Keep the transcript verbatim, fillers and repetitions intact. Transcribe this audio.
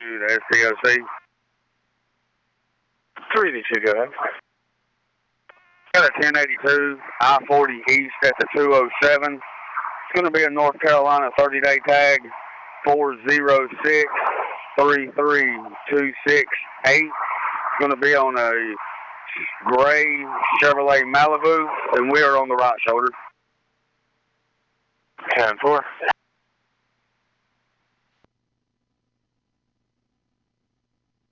The S P O C. three eighty-two, go ahead. Got a ten eighty-two, I forty east at the two oh seven. It's going to be a North Carolina thirty-day tag, four zero six, three three two six eight. It's going to be on a gray Chevrolet Malibu, and we are on the right shoulder. ten four.